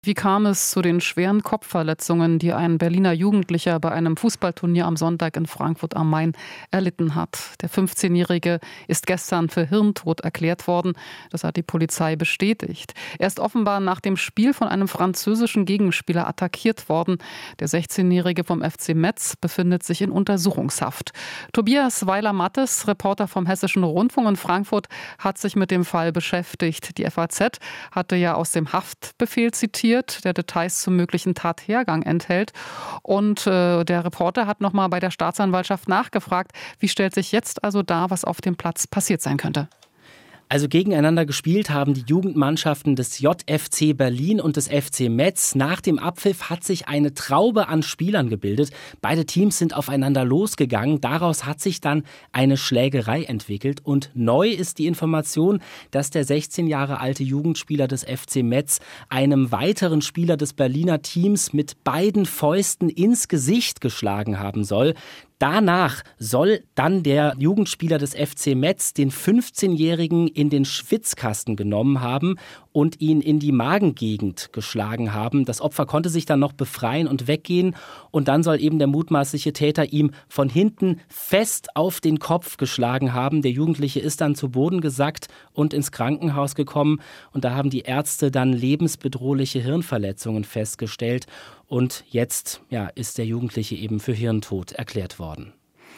Wie kam es zu den schweren Kopfverletzungen, die ein Berliner Jugendlicher bei einem Fußballturnier am Sonntag in Frankfurt am Main erlitten hat? Der 15-Jährige ist gestern für Hirntod erklärt worden. Das hat die Polizei bestätigt. Er ist offenbar nach dem Spiel von einem französischen Gegenspieler attackiert worden. Der 16-Jährige vom FC Metz befindet sich in Untersuchungshaft. Tobias Weiler-Mattes, Reporter vom Hessischen Rundfunk in Frankfurt, hat sich mit dem Fall beschäftigt. Die FAZ hatte ja aus dem Haftbefehl zitiert, der Details zum möglichen Tathergang enthält. Und der Reporter hat nochmal bei der Staatsanwaltschaft nachgefragt, wie stellt sich jetzt also dar, was auf dem Platz passiert sein könnte. Also gegeneinander gespielt haben die Jugendmannschaften des JFC Berlin und des FC Metz. Nach dem Abpfiff hat sich eine Traube an Spielern gebildet. Beide Teams sind aufeinander losgegangen. Daraus hat sich dann eine Schlägerei entwickelt. Und neu ist die Information, dass der 16 Jahre alte Jugendspieler des FC Metz einem weiteren Spieler des Berliner Teams mit beiden Fäusten ins Gesicht geschlagen haben soll. Danach soll dann der Jugendspieler des FC Metz den 15-Jährigen in den Schwitzkasten genommen haben und ihn in die Magengegend geschlagen haben. Das Opfer konnte sich dann noch befreien und weggehen. Und dann soll eben der mutmaßliche Täter ihm von hinten fest auf den Kopf geschlagen haben. Der Jugendliche ist dann zu Boden gesackt und ins Krankenhaus gekommen. Und da haben die Ärzte dann lebensbedrohliche Hirnverletzungen festgestellt. Und jetzt ist der Jugendliche eben für Hirntod erklärt worden.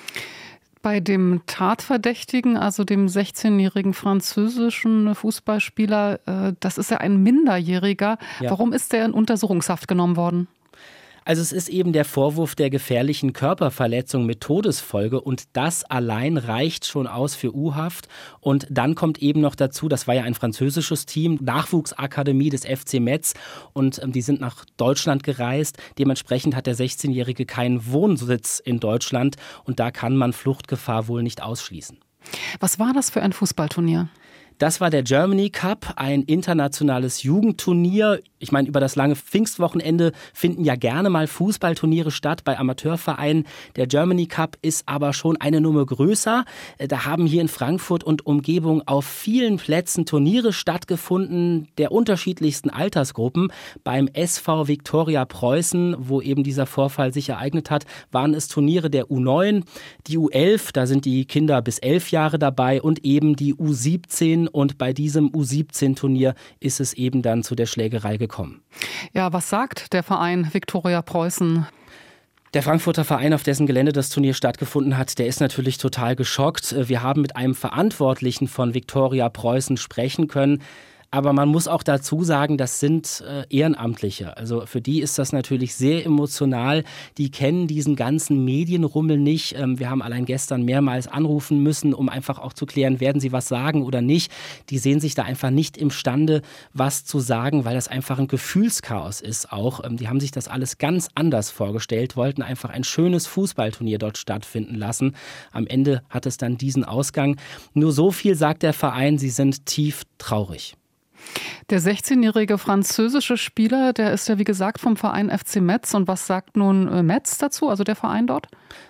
Bei dem Tatverdächtigen, also dem 16-jährigen französischen Fußballspieler, das ist ja ein Minderjähriger. Ja. Warum ist der in Untersuchungshaft genommen worden? Also es ist eben der Vorwurf der gefährlichen Körperverletzung mit Todesfolge und das allein reicht schon aus für U-Haft. Und dann kommt eben noch dazu, das war ja ein französisches Team, Nachwuchsakademie des FC Metz und die sind nach Deutschland gereist. Dementsprechend hat der 16-Jährige keinen Wohnsitz in Deutschland und da kann man Fluchtgefahr wohl nicht ausschließen. Was war das für ein Fußballturnier? Das war der Germany Cup, ein internationales Jugendturnier. Ich meine, über das lange Pfingstwochenende finden ja gerne mal Fußballturniere statt bei Amateurvereinen. Der Germany Cup ist aber schon eine Nummer größer. Da haben hier in Frankfurt und Umgebung auf vielen Plätzen Turniere stattgefunden, der unterschiedlichsten Altersgruppen. Beim SV Viktoria Preußen, wo eben dieser Vorfall sich ereignet hat, waren es Turniere der U9, die U11, da sind die Kinder bis 11 Jahre dabei und eben die U17. Und bei diesem U17-Turnier ist es eben dann zu der Schlägerei gekommen. Ja, was sagt der Verein Viktoria Preußen? Der Frankfurter Verein, auf dessen Gelände das Turnier stattgefunden hat, der ist natürlich total geschockt. Wir haben mit einem Verantwortlichen von Viktoria Preußen sprechen können. Aber man muss auch dazu sagen, das sind Ehrenamtliche. Also für die ist das natürlich sehr emotional. Die kennen diesen ganzen Medienrummel nicht. Wir haben allein gestern mehrmals anrufen müssen, um einfach auch zu klären, werden sie was sagen oder nicht. Die sehen sich da einfach nicht imstande, was zu sagen, weil das einfach ein Gefühlschaos ist auch. Die haben sich das alles ganz anders vorgestellt, wollten einfach ein schönes Fußballturnier dort stattfinden lassen. Am Ende hat es dann diesen Ausgang. Nur so viel sagt der Verein, sie sind tief traurig. Der 16-jährige französische Spieler, der ist ja wie gesagt vom Verein FC Metz. Und was sagt nun Metz dazu, also der Verein dort?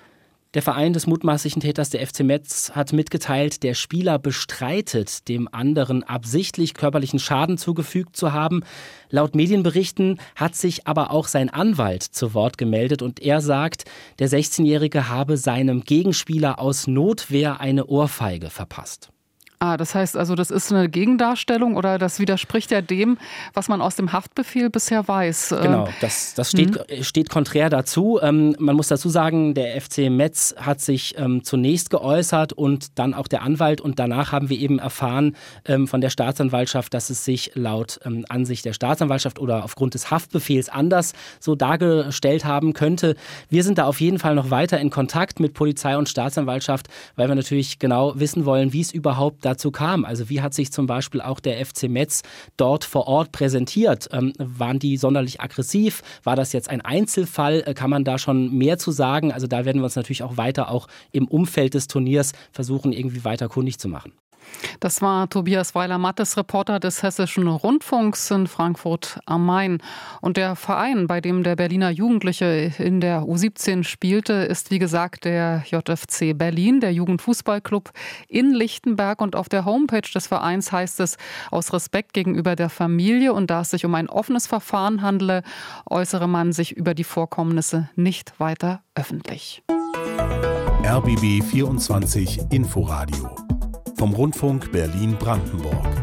Der Verein des mutmaßlichen Täters, der FC Metz, hat mitgeteilt, der Spieler bestreitet, dem anderen absichtlich körperlichen Schaden zugefügt zu haben. Laut Medienberichten hat sich aber auch sein Anwalt zu Wort gemeldet und er sagt, der 16-Jährige habe seinem Gegenspieler aus Notwehr eine Ohrfeige verpasst. Das heißt also, das ist eine Gegendarstellung oder das widerspricht ja dem, was man aus dem Haftbefehl bisher weiß. Genau, das steht konträr dazu. Man muss dazu sagen, der FC Metz hat sich zunächst geäußert und dann auch der Anwalt. Und danach haben wir eben erfahren von der Staatsanwaltschaft, dass es sich laut Ansicht der Staatsanwaltschaft oder aufgrund des Haftbefehls anders so dargestellt haben könnte. Wir sind da auf jeden Fall noch weiter in Kontakt mit Polizei und Staatsanwaltschaft, weil wir natürlich genau wissen wollen, wie es überhaupt dazu kam. Also wie hat sich zum Beispiel auch der FC Metz dort vor Ort präsentiert? Waren die sonderlich aggressiv? War das jetzt ein Einzelfall? Kann man da schon mehr zu sagen? Also da werden wir uns natürlich auch weiter auch im Umfeld des Turniers versuchen, irgendwie weiter kundig zu machen. Das war Tobias Weiler-Mattes, Reporter des Hessischen Rundfunks in Frankfurt am Main. Und der Verein, bei dem der Berliner Jugendliche in der U17 spielte, ist wie gesagt der JFC Berlin, der Jugendfußballclub in Lichtenberg. Und auf der Homepage des Vereins heißt es, aus Respekt gegenüber der Familie und da es sich um ein offenes Verfahren handele, äußere man sich über die Vorkommnisse nicht weiter öffentlich. RBB 24 Inforadio vom Rundfunk Berlin-Brandenburg.